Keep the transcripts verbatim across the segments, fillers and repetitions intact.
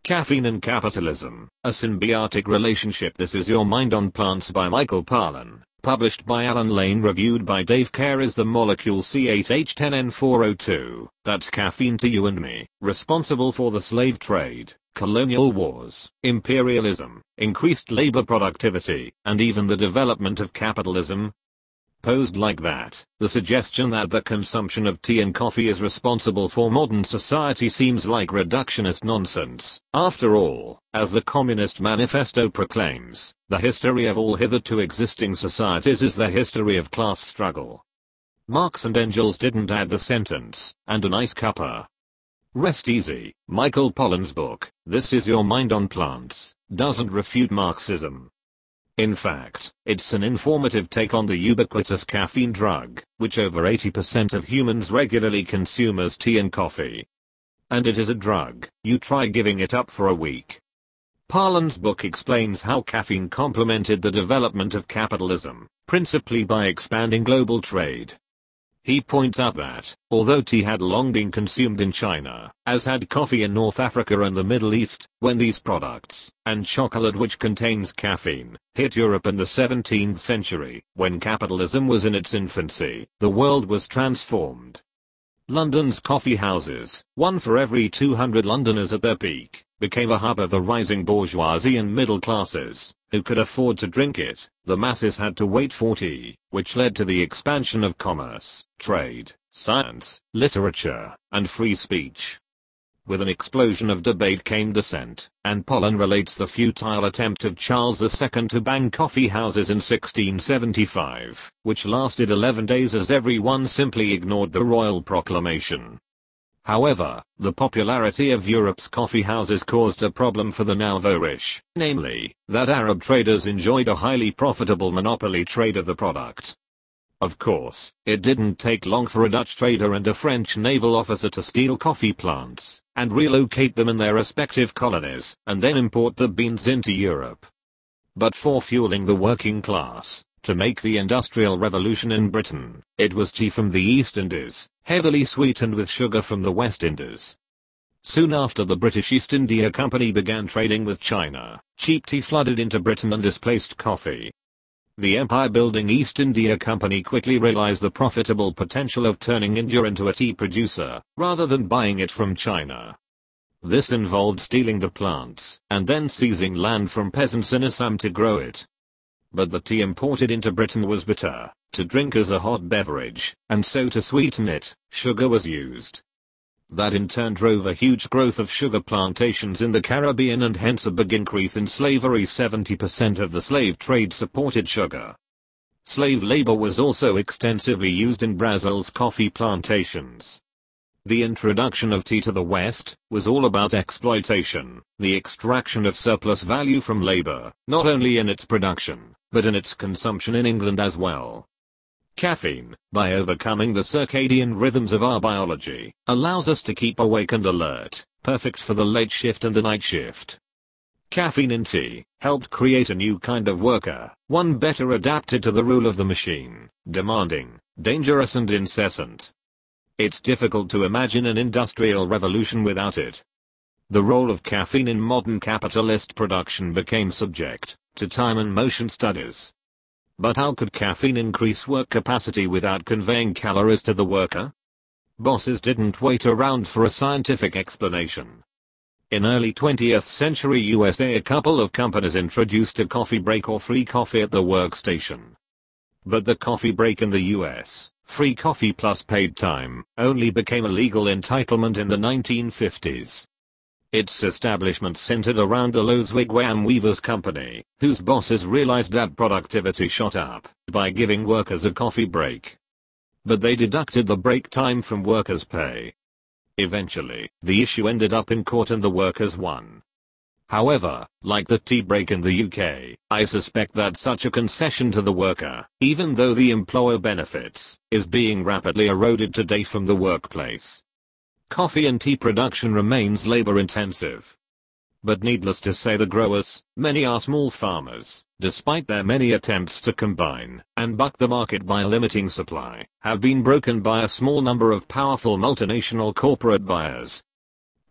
Caffeine and Capitalism, A Symbiotic Relationship. This is Your Mind on Plants by Michael Pollan, published by Alan Lane, reviewed by Dave Kerr. Is the molecule C eight H ten N four oh two, that's caffeine to you and me, responsible for the slave trade, colonial wars, imperialism, increased labor productivity, and even the development of capitalism? Posed like that, the suggestion that the consumption of tea and coffee is responsible for modern society seems like reductionist nonsense. After all, as the Communist Manifesto proclaims, the history of all hitherto existing societies is the history of class struggle. Marx and Engels didn't add the sentence, and a nice cuppa. Rest easy. Michael Pollan's book, This Is Your Mind on Plants, doesn't refute Marxism. In fact, it's an informative take on the ubiquitous caffeine drug, which over eighty percent of humans regularly consume as tea and coffee. And it is a drug. You try giving it up for a week. Pollan's book explains how caffeine complemented the development of capitalism, principally by expanding global trade. He points out that, although tea had long been consumed in China, as had coffee in North Africa and the Middle East, when these products, and chocolate which contains caffeine, hit Europe in the seventeenth century, when capitalism was in its infancy, the world was transformed. London's coffee houses, one for every two hundred Londoners at their peak, became a hub of the rising bourgeoisie and middle classes, who could afford to drink it. The masses had to wait for tea, which led to the expansion of commerce, trade, science, literature, and free speech. With an explosion of debate came dissent, and Pollan relates the futile attempt of Charles the Second to ban coffee houses in sixteen seventy-five, which lasted eleven days as everyone simply ignored the royal proclamation. However, the popularity of Europe's coffee houses caused a problem for the nouveau riche, namely, that Arab traders enjoyed a highly profitable monopoly trade of the product. Of course, it didn't take long for a Dutch trader and a French naval officer to steal coffee plants, and relocate them in their respective colonies, and then import the beans into Europe. But for fueling the working class, to make the Industrial Revolution in Britain, it was tea from the East Indies, heavily sweetened with sugar from the West Indies. Soon after the British East India Company began trading with China, cheap tea flooded into Britain and displaced coffee. The empire-building East India Company quickly realized the profitable potential of turning India into a tea producer, rather than buying it from China. This involved stealing the plants, and then seizing land from peasants in Assam to grow it. But the tea imported into Britain was bitter, to drink as a hot beverage, and so to sweeten it, sugar was used. That in turn drove a huge growth of sugar plantations in the Caribbean and hence a big increase in slavery. seventy percent of the slave trade supported sugar. Slave labor was also extensively used in Brazil's coffee plantations. The introduction of tea to the West was all about exploitation, the extraction of surplus value from labor, not only in its production, but in its consumption in England as well. Caffeine, by overcoming the circadian rhythms of our biology, allows us to keep awake and alert, perfect for the late shift and the night shift. Caffeine in tea helped create a new kind of worker, one better adapted to the rule of the machine, demanding, dangerous and incessant. It's difficult to imagine an industrial revolution without it. The role of caffeine in modern capitalist production became subject to time and motion studies. But how could caffeine increase work capacity without conveying calories to the worker? Bosses didn't wait around for a scientific explanation. In early twentieth century U S A, a couple of companies introduced a coffee break or free coffee at the workstation. But the coffee break in the U S, free coffee plus paid time, only became a legal entitlement in the nineteen fifties. Its establishment centered around the Lowe's Wigwam Weavers Company, whose bosses realized that productivity shot up by giving workers a coffee break. But they deducted the break time from workers' pay. Eventually, the issue ended up in court and the workers won. However, like the tea break in the U K, I suspect that such a concession to the worker, even though the employer benefits, is being rapidly eroded today from the workplace. Coffee and tea production remains labor-intensive. But needless to say, the growers, many are small farmers, despite their many attempts to combine and buck the market by limiting supply, have been broken by a small number of powerful multinational corporate buyers.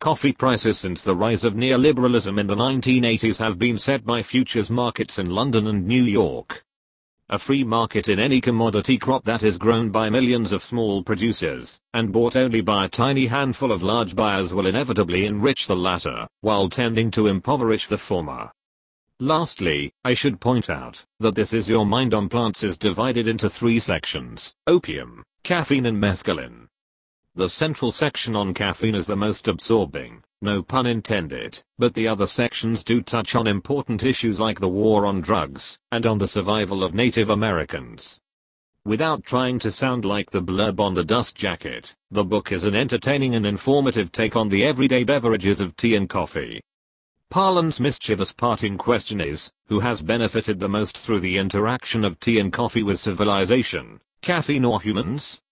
Coffee prices since the rise of neoliberalism in the nineteen eighties have been set by futures markets in London and New York. A free market in any commodity crop that is grown by millions of small producers and bought only by a tiny handful of large buyers will inevitably enrich the latter, while tending to impoverish the former. Lastly, I should point out that This Is Your Mind on Plants is divided into three sections: opium, caffeine and mescaline. The central section on caffeine is the most absorbing, no pun intended, but the other sections do touch on important issues like the war on drugs and on the survival of Native Americans. Without trying to sound like the blurb on the dust jacket, the book is an entertaining and informative take on the everyday beverages of tea and coffee. Parlin's mischievous parting question is, who has benefited the most through the interaction of tea and coffee with civilization, caffeine or humans?